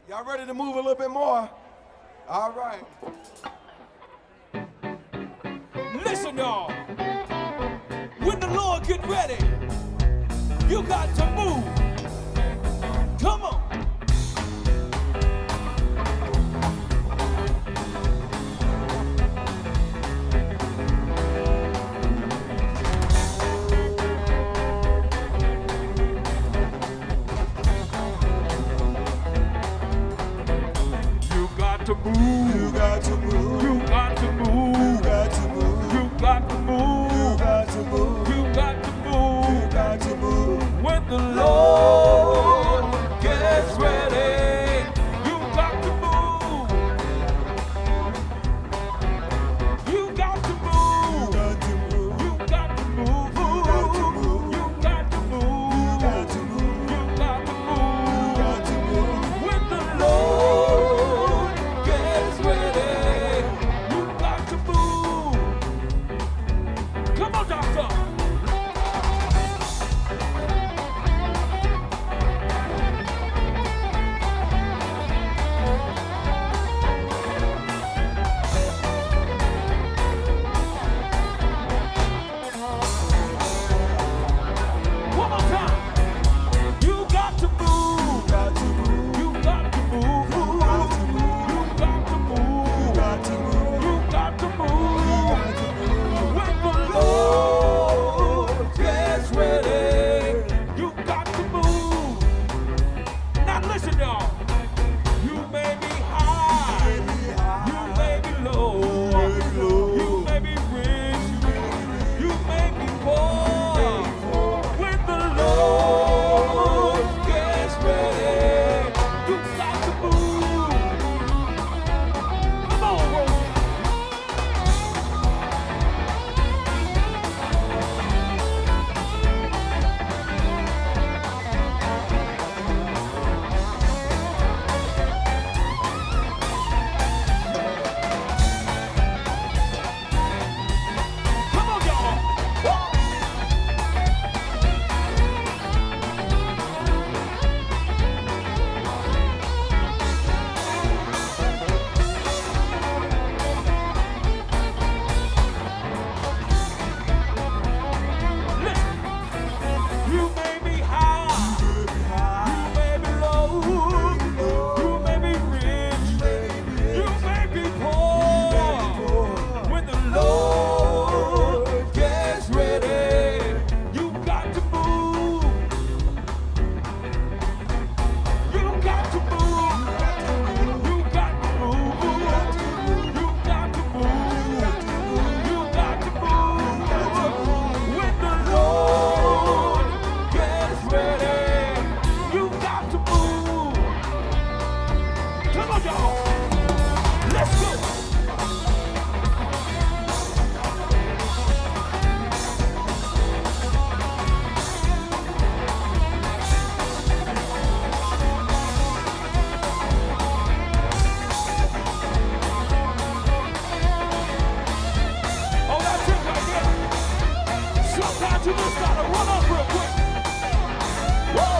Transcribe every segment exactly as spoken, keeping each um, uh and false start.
Y'all ready to move a little bit more? All right. Listen, y'all. When the Lord get ready, you got to move. Come on. You got to move. You got to move. You got to move. You got to move. You got to move. You got to move. You got to move. You got to move. When the Lord gets ready, you got to move. You got to move. You got to move. You got to move. You got to move. You got to You move. got to move. You got to You move. got to move. When the Lord gets ready, you got to move. Come on, doctor. One more time. You got to move. You got to move. You got to move. You got to move. You got to move. You got to move. You got to You move. got to move. When the Lord gets ready, you got to move. Now listen, y'all. You may be high. You may be low. You may be rich. You may be poor. When the Lord gets ready, you got to move. Come on, Rosie. Come on, y'all. Woo! Listen, you may be high, you may be low, you may be rich, you may be poor. When the Lord gets ready, you got to move. You got to move. You got to move. You got to move. You got to move. When the Lord gets ready, you got to move. Come on, y'all. Let's go. Oh, that's it right there. Sometimes you just gotta run up real quick. Woo!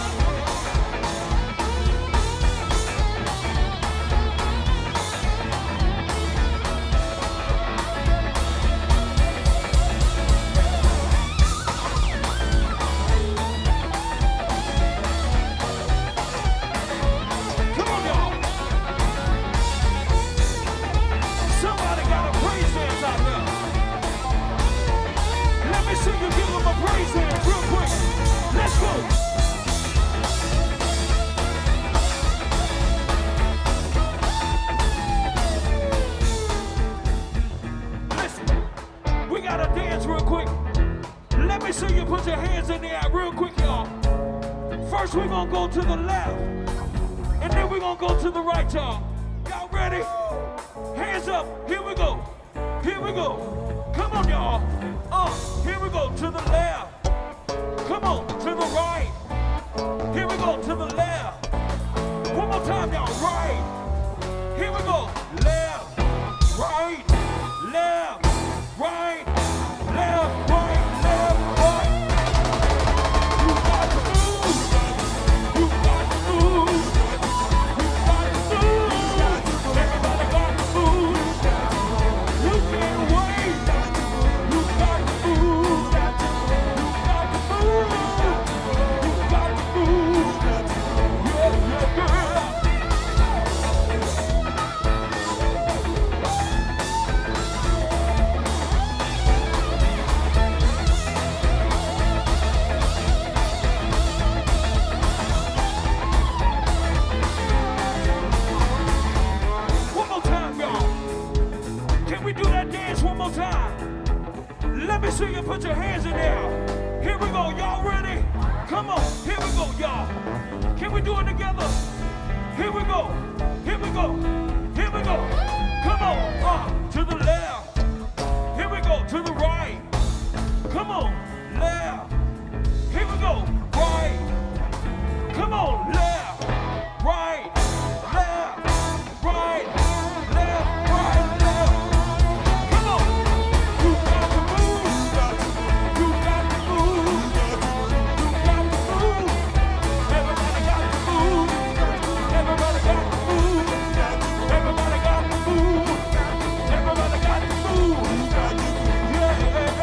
Come on, y'all. Somebody got a praise dance out there. Let me see you give them a praise dance real quick. Let's go. Listen, we gotta dance real quick. Let me see you put your hands in the air real quick, y'all. First, we're gonna go to the left, and then we're gonna go to the right, y'all. Y'all ready? Hands up. Here we go. Here we go. Come on, y'all. Up. Here we go. To the left. Come on. To the right. Here we go. To the left. One more time, y'all. Right. Here we go. Left. Right. Left. Right. Left. Right. Left. Right. You got to move. You got to move. You put your hands in there. Here we go. Y'all ready? Come on. Here we go, y'all. Can we do it together? Here we go. Here we go. Here we go. Come on. Uh, to the left. Here we go. To the right. Come on. Left. Here we go. Right. Come on. Left. Right. Left. Right. Left. Right. Left. Come on. You got to move. You got to move. You got to move. Everybody got to move. Everybody got to move. Everybody got to move. Everybody got to move. Yeah, yeah,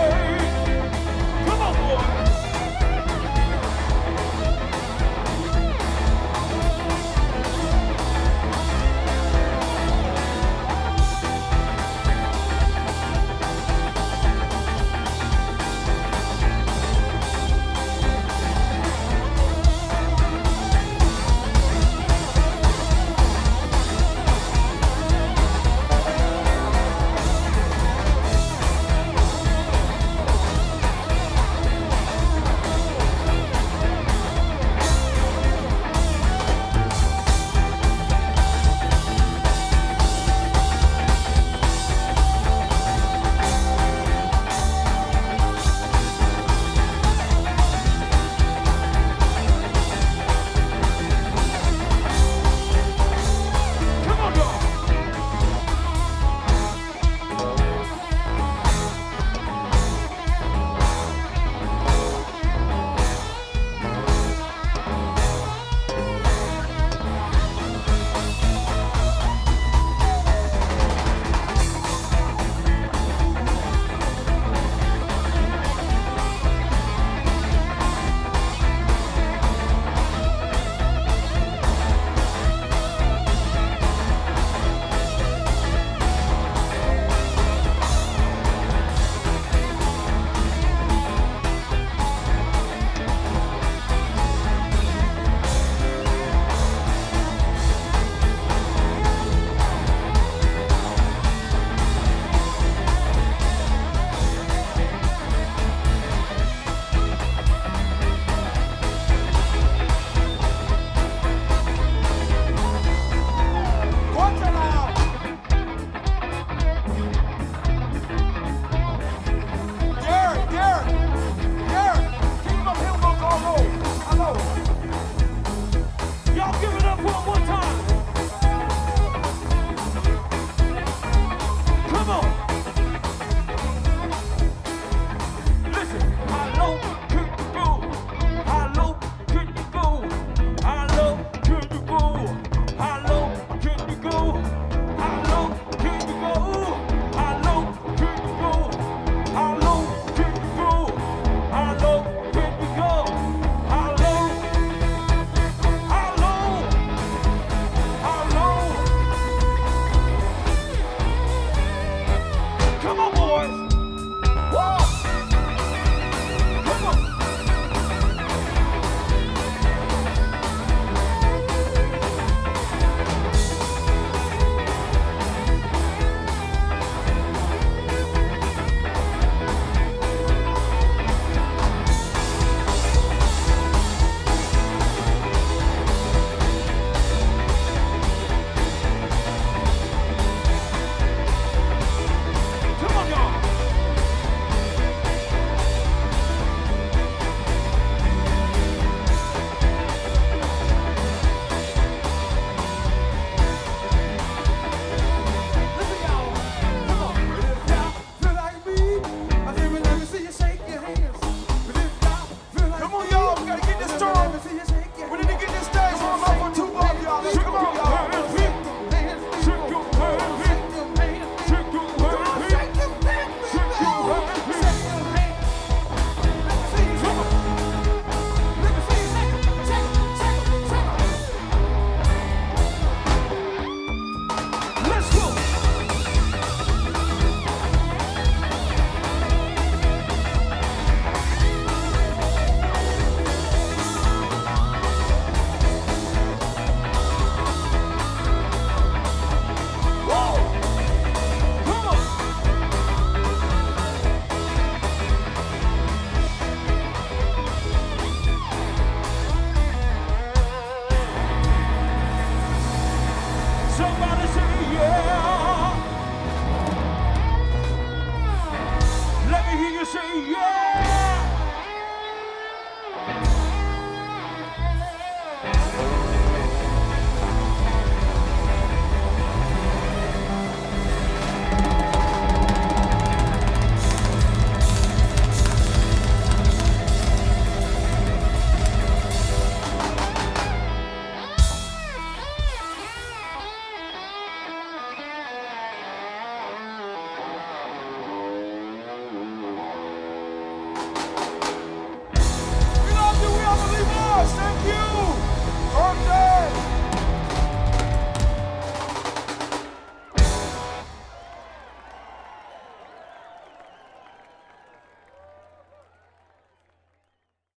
Somebody